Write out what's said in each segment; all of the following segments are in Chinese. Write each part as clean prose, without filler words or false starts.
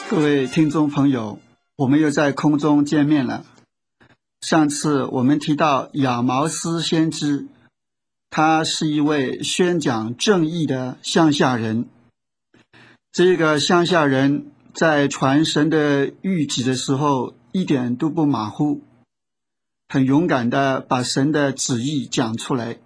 各位听众朋友，我们又在空中见面了。上次我们提到亚毛斯先知，他是一位宣讲正义的乡下人。这个乡下人在传神的谕旨的时候一点都不马虎，很勇敢地把神的旨意讲出来。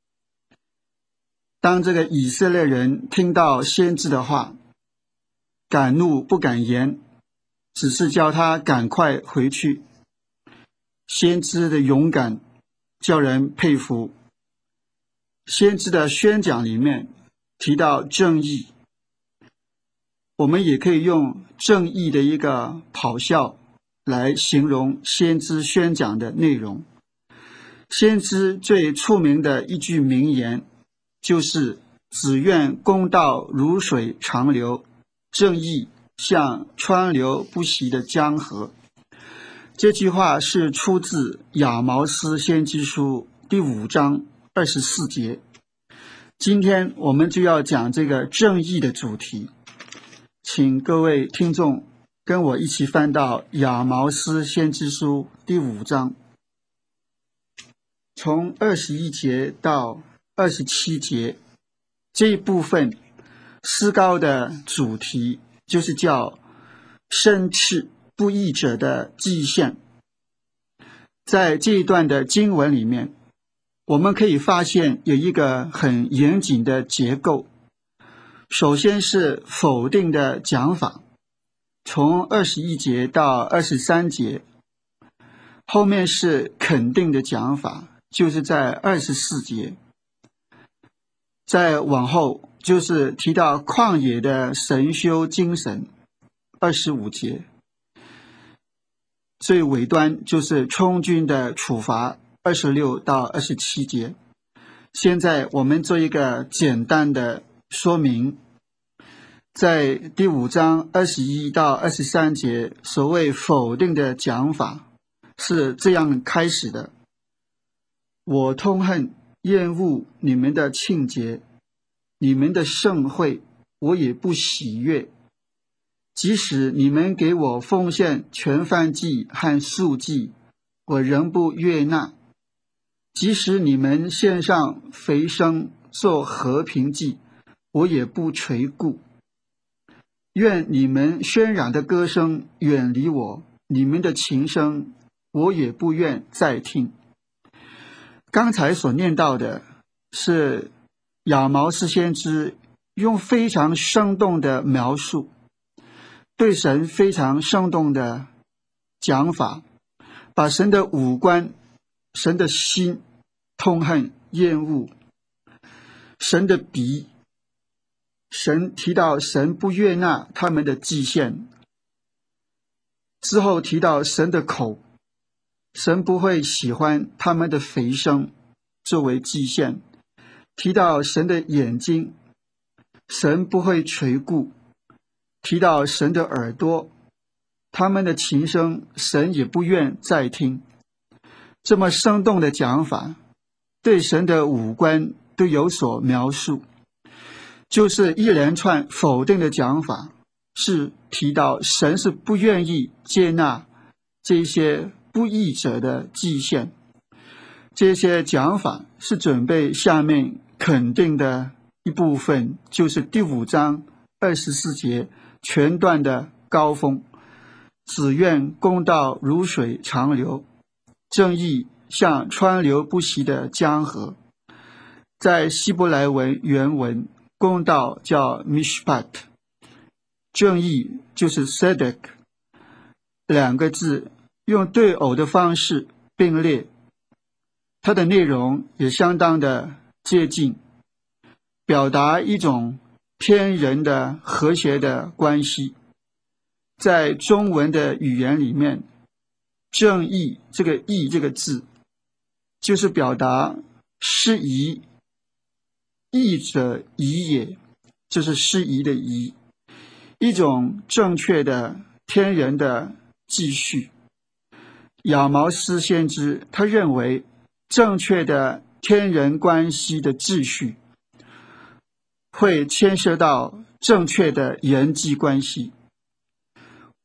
当这个以色列人听到先知的话，敢怒不敢言，只是叫他赶快回去。先知的勇敢叫人佩服。先知的宣讲里面提到正义，我们也可以用正义的一个咆哮来形容先知宣讲的内容。先知最出名的一句名言就是只愿公道如水长流，正义像川流不息的江河。这句话是出自亚毛斯先知书第5章24节。今天我们就要讲这个正义的主题，请各位听众跟我一起翻到亚毛斯先知书第5章，从21节到27节。这一部分诗高的主题就是叫申斥不义者的祭献。在这一段的经文里面，我们可以发现有一个很严谨的结构。首先是否定的讲法，从21节到23节，后面是肯定的讲法，就是在24节，再往后就是提到旷野的神修精神，25节，最尾端就是充军的处罚，26到27节。现在我们做一个简单的说明。在第5章21到23节，所谓否定的讲法是这样开始的：我痛恨厌恶你们的庆节，你们的盛会我也不喜悦。即使你们给我奉献全燔祭和素祭，我仍不悦纳。即使你们献上肥牲做和平祭，我也不垂顾。愿你们喧嚷的歌声远离我，你们的琴声我也不愿再听。刚才所念到的是亚毛斯先知用非常生动的描述，对神非常生动的讲法，把神的五官、神的心痛恨厌恶，神的鼻，神提到神不悦纳他们的祭献，之后提到神的口，神不会喜欢他们的肥牲作为祭献，提到神的眼睛，神不会垂顾，提到神的耳朵，他们的琴声神也不愿再听。这么生动的讲法，对神的五官都有所描述，就是一连串否定的讲法，是提到神是不愿意接纳这些不义者的祭献。这些讲法是准备下面肯定的一部分，就是第5章24节全段的高峰，只愿公道如水长流，正义像川流不息的江河。在希伯来文原文，公道叫 mishpat， 正义就是 tzedek， 两个字用对偶的方式并列，它的内容也相当的接近，表达一种天人的和谐的关系。在中文的语言里面，正义这个义这个字就是表达适宜，义者宜也，就是适宜的宜，一种正确的天人的继续。亚毛斯先知他认为正确的天人关系的秩序会牵涉到正确的人际关系。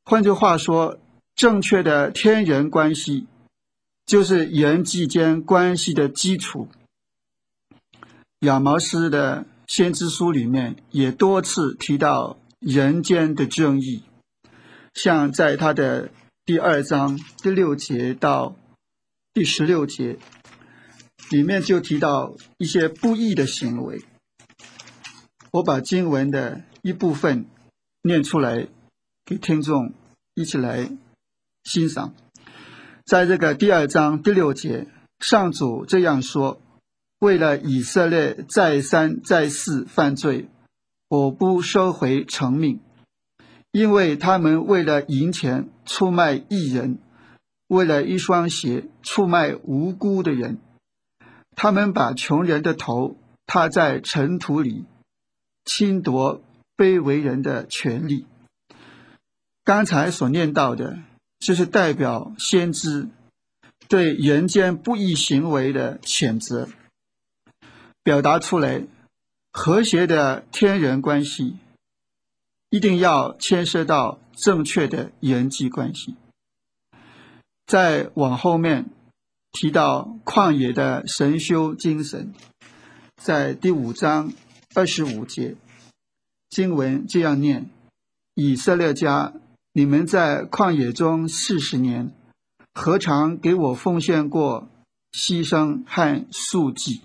换句话说，正确的天人关系就是人际间关系的基础。亚毛斯的先知书里面也多次提到人间的正义，像在他的第2章第6节到第16节里面就提到一些不义的行为。我把经文的一部分念出来给听众一起来欣赏。在这个第2章第6节，上主这样说：为了以色列再三再四犯罪，我不收回成命，因为他们为了银钱出卖义人，为了一双鞋出卖无辜的人。他们把穷人的头踏在尘土里，侵夺卑微人的权利。刚才所念到的，就是代表先知对人间不义行为的谴责，表达出来和谐的天人关系一定要牵涉到正确的人际关系。再往后面提到旷野的神修精神，在第5章25节，经文这样念：以色列家，你们在旷野中40年，何尝给我奉献过牺牲和素祭？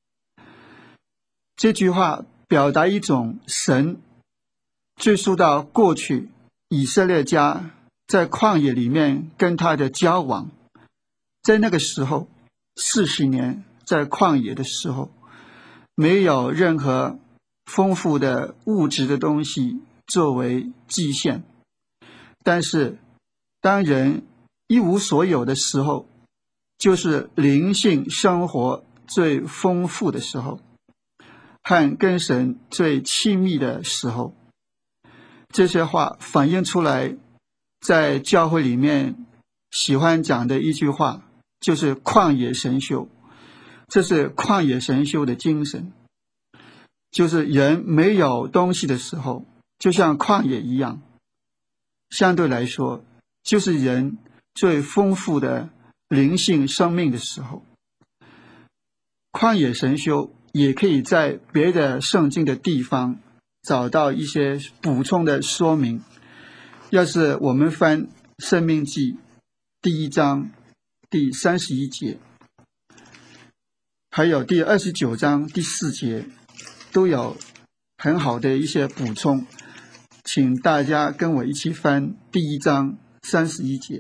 这句话表达一种神追溯到过去以色列家在旷野里面跟他的交往。在那个时候40年，在旷野的时候，没有任何丰富的物质的东西作为祭献，但是当人一无所有的时候，就是灵性生活最丰富的时候，和跟神最亲密的时候。这些话反映出来，在教会里面喜欢讲的一句话，就是旷野神修。这是旷野神修的精神，就是人没有东西的时候，就像旷野一样，相对来说就是人最丰富的灵性生命的时候。旷野神修也可以在别的圣经的地方找到一些补充的说明。要是我们翻申命记第1章第31节，还有第29章第4节，都有很好的一些补充，请大家跟我一起翻第1章31节。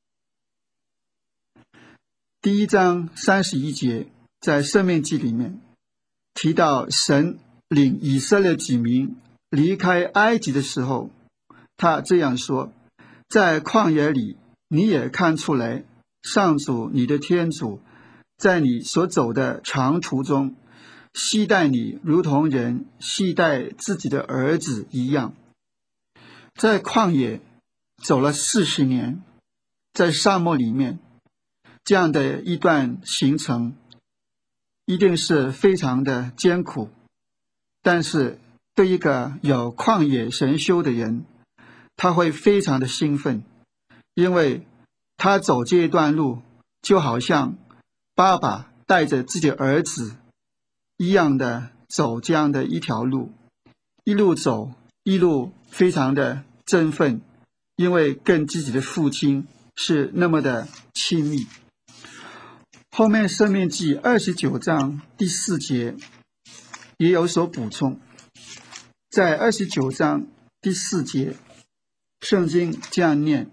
第1章31节在申命记里面提到，神领以色列子民离开埃及的时候，他这样说：在旷野里，你也看出来，上主你的天主在你所走的长途中，惜待你如同人惜待自己的儿子一样。在旷野走了40年，在沙漠里面，这样的一段行程一定是非常的艰苦，但是对一个有旷野神修的人，他会非常的兴奋，因为他走这一段路就好像爸爸带着自己儿子一样的走这样的一条路，一路走一路非常的振奋，因为跟自己的父亲是那么的亲密。后面申命记29章第4节也有所补充。在29章第4节，圣经这样念：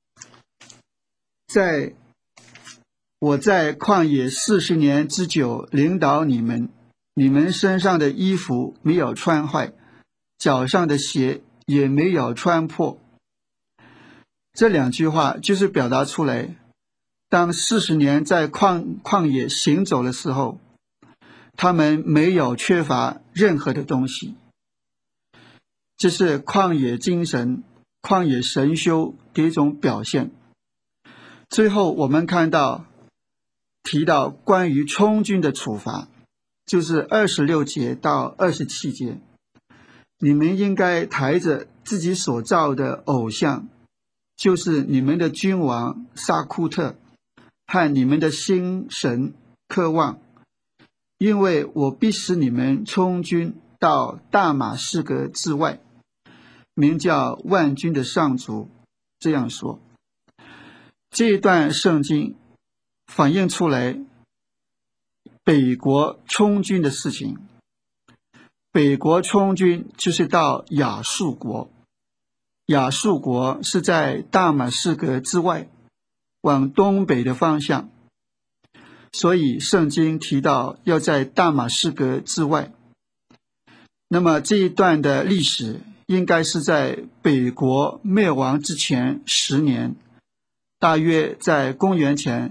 我在旷野40年之久领导你们，你们身上的衣服没有穿坏，脚上的鞋也没有穿破。这2句话就是表达出来，当40年在旷野行走的时候，他们没有缺乏任何的东西。这是旷野精神、旷野神修的一种表现。最后我们看到提到关于充军的处罚，就是26节到27节，你们应该抬着自己所造的偶像， 就是你们的君王萨库特和你们的新神科旺，因为我必使你们充军到大马士革之外，名叫万军的上主这样说。这一段圣经反映出来北国充军的事情。北国充军就是到亚述国，亚述国是在大马士革之外，往东北的方向，所以圣经提到要在大马士革之外。那么这一段的历史应该是在北国灭亡之前10年，大约在公元前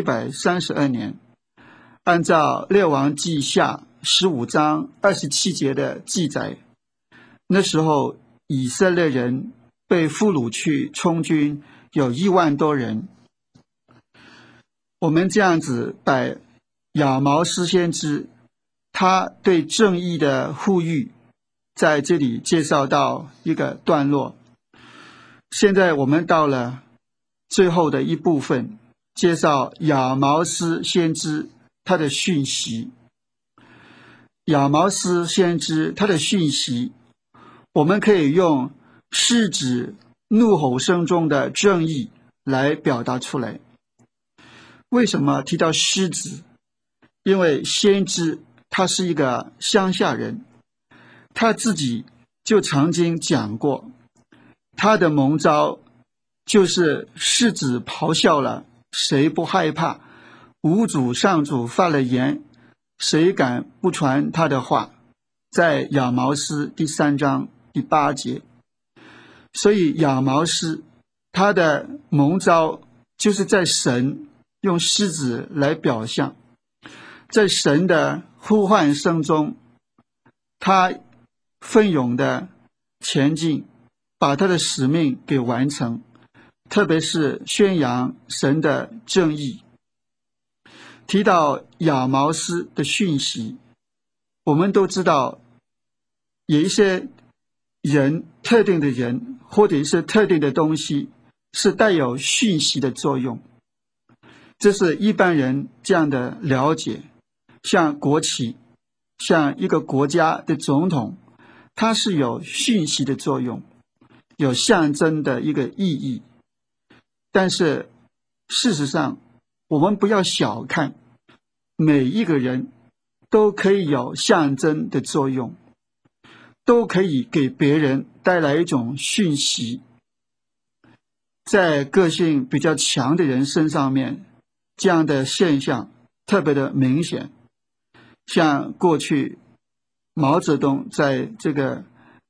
732年，按照列王记下15章27节的记载，那时候以色列人被俘虏去充军有1万多人。我们这样子把亚毛斯先知他对正义的呼吁在这里介绍到一个段落。现在我们到了最后的一部分，介绍亚毛斯先知他的讯息。亚毛斯先知他的讯息，我们可以用狮子怒吼声中的正义来表达出来。为什么提到狮子？因为先知他是一个乡下人，他自己就曾经讲过，他的蒙召就是狮子咆哮了，谁不害怕？五主上主发了言，谁敢不传他的话？在亚毛斯第3章第8节。所以亚毛斯他的蒙召就是在神用狮子来表象，在神的呼唤声中，他奋勇的前进，把他的使命给完成，特别是宣扬神的正义。提到亚毛斯的讯息，我们都知道有一些人，特定的人或者是特定的东西是带有讯息的作用，这是一般人这样的了解。像国旗，像一个国家的总统，它是有讯息的作用，有象征的一个意义。但是事实上，我们不要小看，每一个人都可以有象征的作用，都可以给别人带来一种讯息。在个性比较强的人身上面，这样的现象特别的明显。像过去毛泽东在这个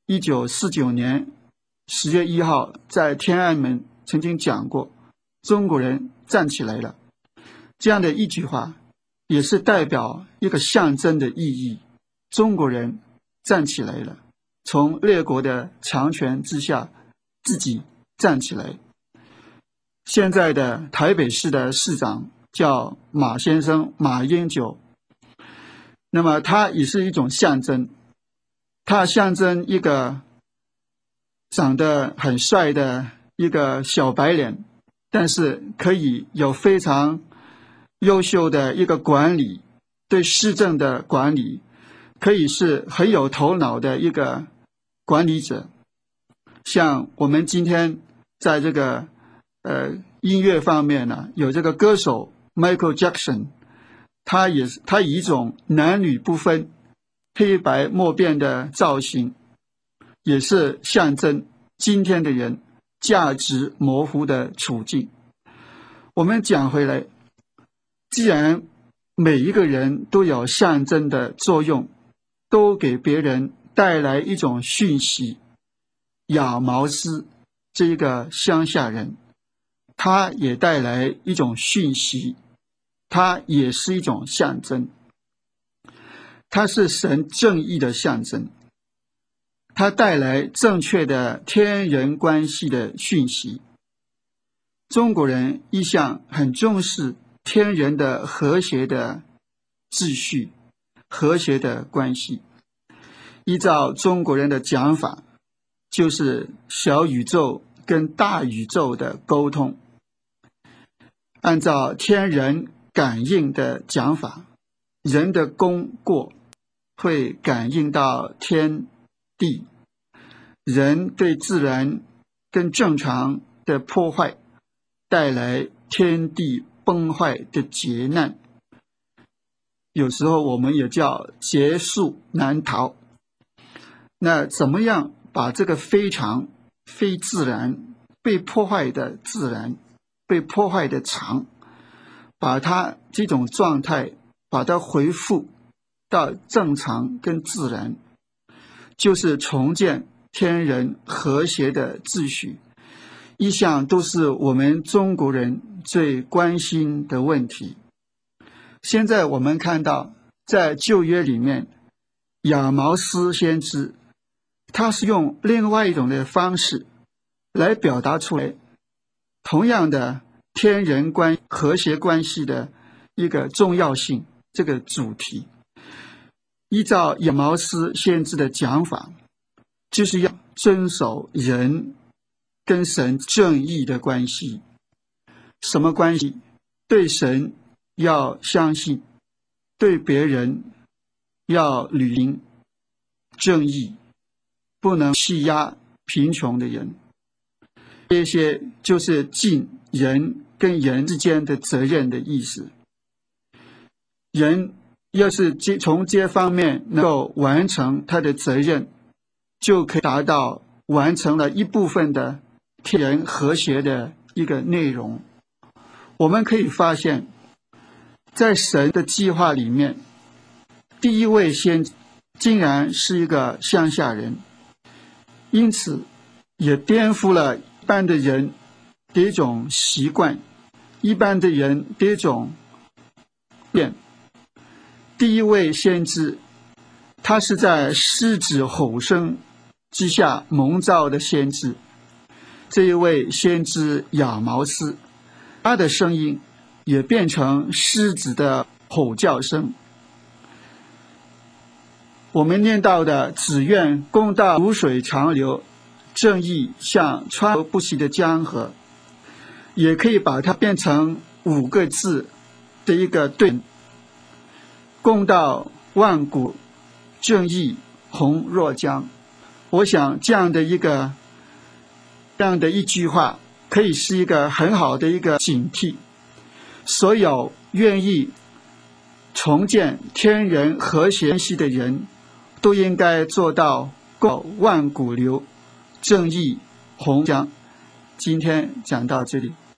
1949年10月1号在天安门曾经讲过，中国人站起来了，这样的一句话也是代表一个象征的意义。中国人站起来了，从列国的强权之下自己站起来。现在的台北市的市长叫马先生，马英九，那么它也是一种象征，它象征一个长得很帅的一个小白脸，但是可以有非常优秀的一个管理，对市政的管理，可以是很有头脑的一个管理者。像我们今天在这个音乐方面呢，有这个歌手 Michael Jackson， 他以一种男女不分、黑白莫辨的造型，也是象征今天的人价值模糊的处境。我们讲回来，既然每一个人都有象征的作用，都给别人带来一种讯息，亚毛斯这一个乡下人，他也带来一种讯息，他也是一种象征，他是神正义的象征，他带来正确的天人关系的讯息。中国人一向很重视天人的和谐的秩序，和谐的关系。依照中国人的讲法，就是小宇宙跟大宇宙的沟通。按照天人感应的讲法，人的功过会感应到天地，人对自然跟正常的破坏，带来天地崩坏的劫难。有时候我们也叫劫数难逃。那怎么样把这个非常非自然被破坏的自然被破坏的常，把它这种状态把它恢复到正常跟自然，就是重建天人和谐的秩序，一向都是我们中国人最关心的问题。现在我们看到在旧约里面，亚毛斯先知他是用另外一种的方式来表达出来同样的天人和谐关系的一个重要性这个主题。依照亚毛斯先知的讲法，就是要遵守人跟神正义的关系。什么关系？对神要相信，对别人要履行正义，不能欺压贫穷的人。这些就是尽人跟人之间的责任的意思。人要是从这方面能够完成他的责任，就可以达到完成了一部分的天人和谐的一个内容。我们可以发现，在神的计划里面，第一位先知竟然是一个乡下人，因此也颠覆了一般的人的一种习惯，一般的人的一种变。第一位先知，他是在狮子吼声之下蒙召的先知。这一位先知亚毛斯，他的声音也变成狮子的吼叫声。我们念到的只愿公道如水长流，正义像川流不息的江河，也可以把它变成5个字的一个对：公道万古，正义洪若江。我想这样的一句话可以是一个很好的一个警惕。所有愿意重建天人和谐关系的人，都应该做到公道万古流，正义洪江。今天讲到这里。